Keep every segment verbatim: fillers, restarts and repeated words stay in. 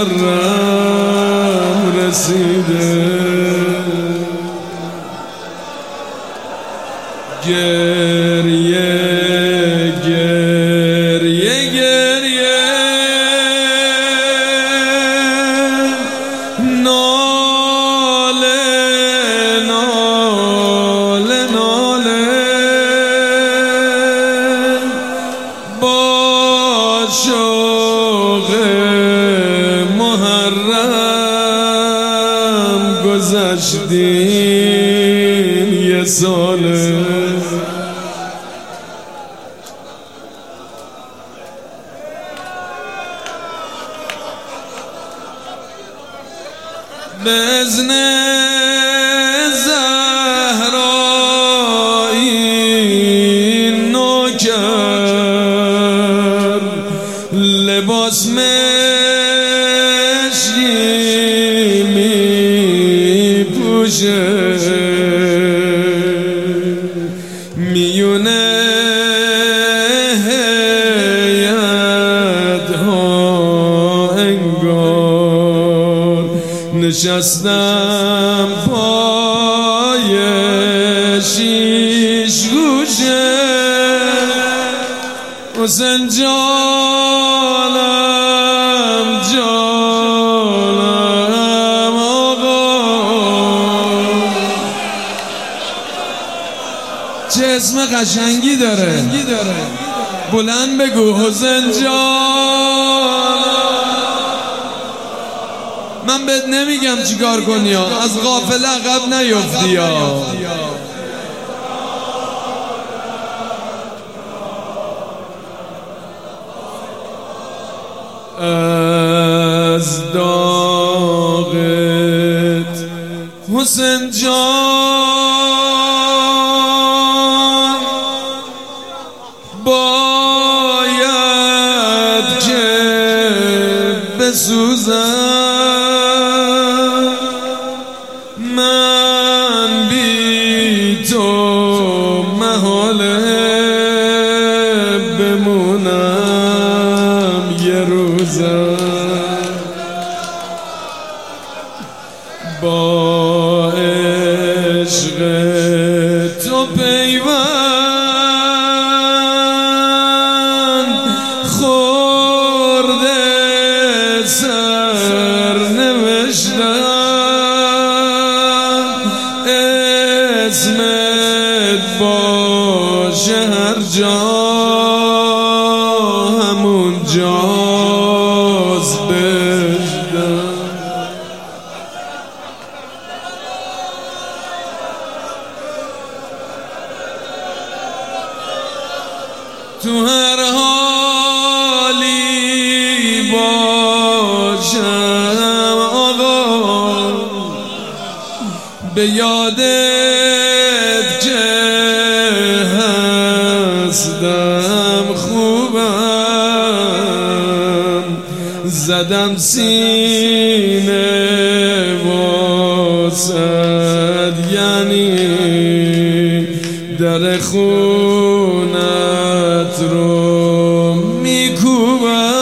محرم رسیده، گریه گریه گریه ناله ناله ناله با شوق محرم گذشتیم یه ساله. بزن زهرایی نوکر لباس مشکی می پوشه، میونه هیئت ها انگار نشستم پای شیش گوشه. حسین جانم جانم آقا، چه اسم قشنگی داره، بلند بگو حسین جان. من بهت نمیگم چیکار کنی ها، از غافله عقب نیفتی ها. از داغت حسین جان باید که بسوزم، من بی تو محاله بمونم یه روزم. با عشق تو پیوند خورده سر نوشتم، اسمت باشه هر جا همون جاست بشدم. تو هر حالی باشم آقا، به یادت که هستم خوبم، زدم سینه واسد یعنی در خونت رو میکوبم.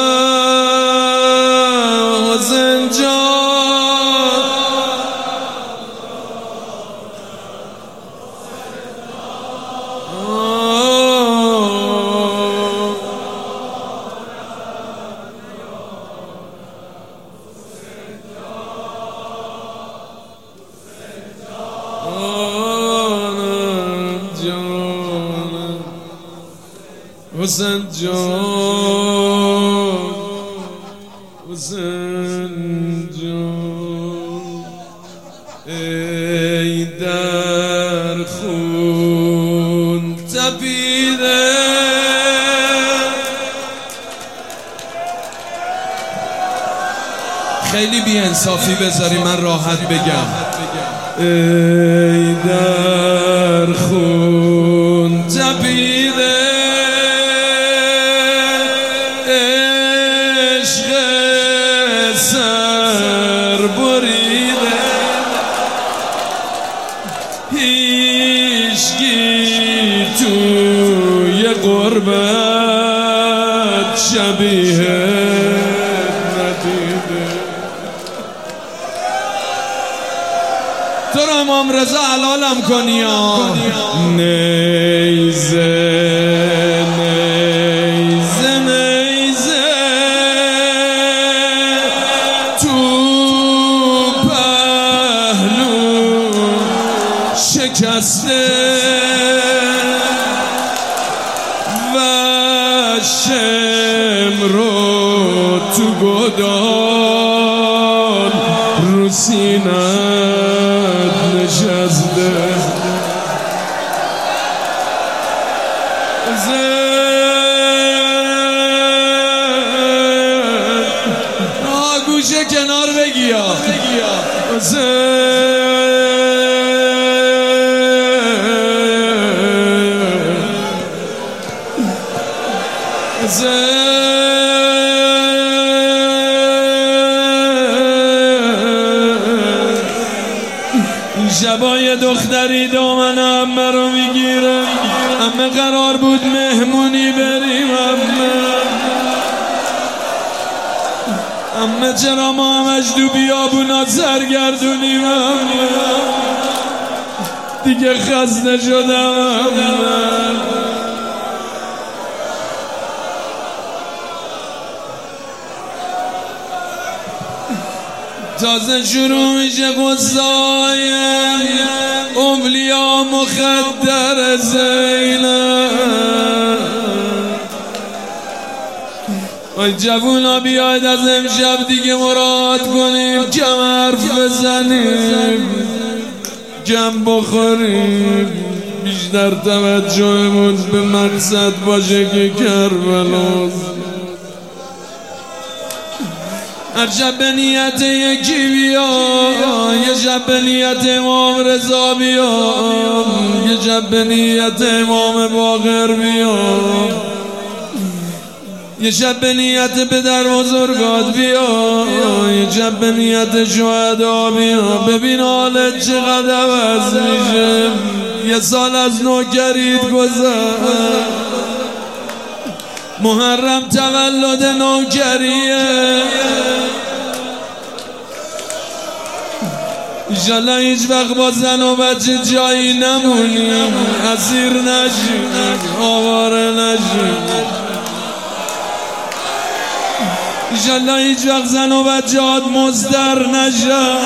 حسین جان حسین جان حسین جان ای در خون تپیده، خیلی بی انصافی بذاری من راحت بگم. ای در خون تپیده، عشق سر بریده، هیچکی توی غربت شبیه ندید. تو رو امام رضا حلالم کنی یا نیزه نیزه نیزه تو پهلو شکسته و شمرو تو گدال رو سینت نشسته آه گوشه کنار بگی یا شبای دختری دامن عمه رو میگیره عمه قرار بود مهمونی بریم عمه عمه چرا ما همش دو بیابونات سرگردونیم عمه دیگه خسته شدم عمه تازه شروع میشه قصای اولیا مخدر زینب ای جوونا بیاید از امشب دیگه مراد کنیم کم حرف بزنیم کم بخوریم بیشتر توجهمون به مقصد باشه که کربلاست هر شب به نیت یکی بیا یه شب به نیت امام رضا بیا یه شب به نیت امام باقر بیا یه شب به نیت پدر بزرگات بیا یه شب به نیت شهدا بیا ببین حالت چقدر عوض میشه یه سال از نوکریت گذشت محرم تولد نوکریه ایشالله هیچ وقت با زن و بچه جایی نمونیم اسیر نشیم آواره نشیم ایشالله هیچ وقت زن و بچه هات مزدر نشن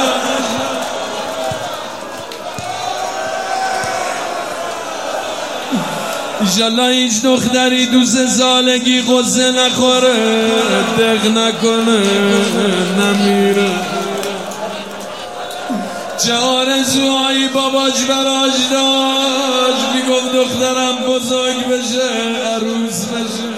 ایشالله هیچ دختری دوست سالگی غصه نخوره دق نکنه نمیره چه آرزوهایی باباش براش داشت میگفت دخترم بزرگ بشه عروس بشه